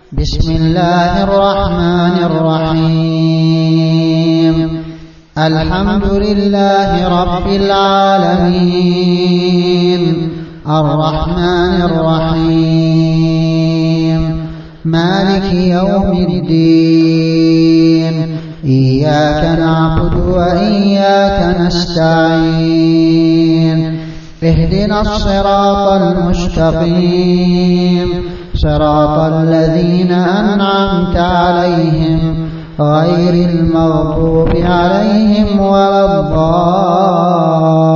بسم الله الرحمن الرحيم. الحمد لله رب العالمين، الرحمن الرحيم، مالك يوم الدين، إياك نعبد وإياك نستعين، اهدنا الصراط المستقيم، صراط الذين أنعمت عليهم غير المغضوب عليهم ولا الضالين.